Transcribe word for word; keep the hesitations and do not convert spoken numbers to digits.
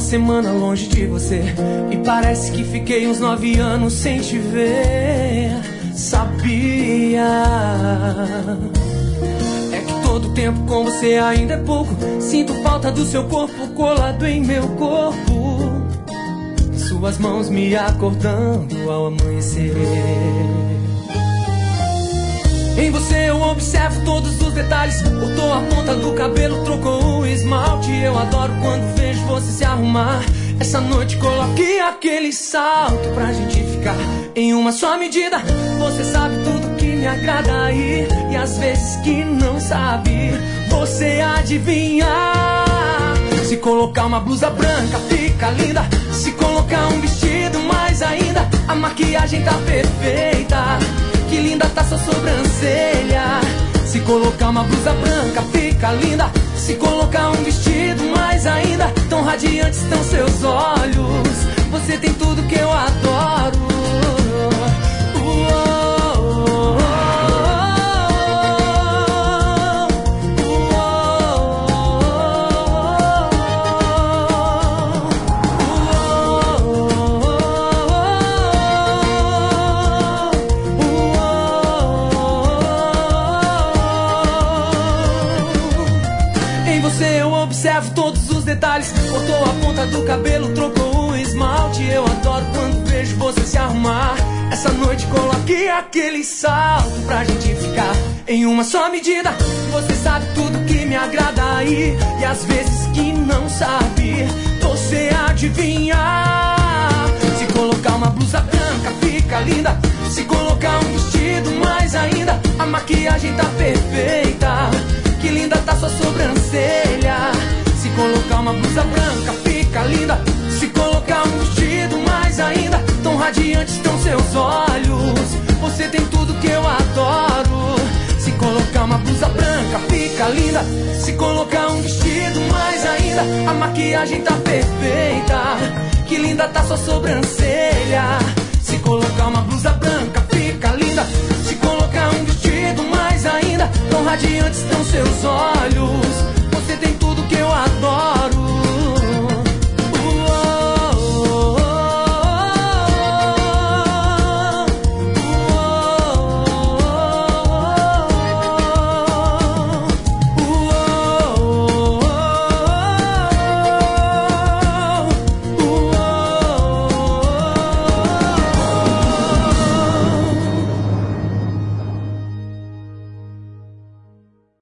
semana longe de você e parece que fiquei uns nove anos sem te ver. Sabia? É que todo tempo com você ainda é pouco. Sinto falta do seu corpo colado em meu corpo, suas mãos me acordando ao amanhecer. Em você eu observo todos os detalhes. Cortou a ponta do cabelo, trocou o esmalte. Eu adoro quando vejo você se arrumar. Essa noite coloque aquele salto pra gente ficar em uma só medida. Você sabe tudo que me agrada aí, e às vezes que não sabe, você adivinha. Se colocar uma blusa branca fica linda. Se colocar um vestido mais ainda. A maquiagem tá perfeita, que linda tá sua sobrancelha. Se colocar uma blusa branca fica linda. Se colocar um vestido mais ainda. Tão radiantes estão seus olhos. Você tem tudo que eu adoro. Observo todos os detalhes. Cortou a ponta do cabelo, trocou o esmalte. Eu adoro quando vejo você se arrumar. Essa noite coloque aquele salto pra gente ficar em uma só medida. Você sabe tudo que me agrada aí, e às vezes que não sabe, você adivinha. Se colocar uma blusa branca fica linda. Se colocar um vestido mais ainda. A maquiagem tá perfeita, que linda tá sua sobrancelha. Se colocar uma blusa branca fica linda. Se colocar um vestido mais ainda. Tão radiantes estão seus olhos. Você tem tudo que eu adoro. Se colocar uma blusa branca fica linda. Se colocar um vestido mais ainda. A maquiagem tá perfeita, que linda tá sua sobrancelha. Se colocar uma blusa branca fica linda. Se colocar um vestido mais ainda. Tão radiantes estão seus olhos.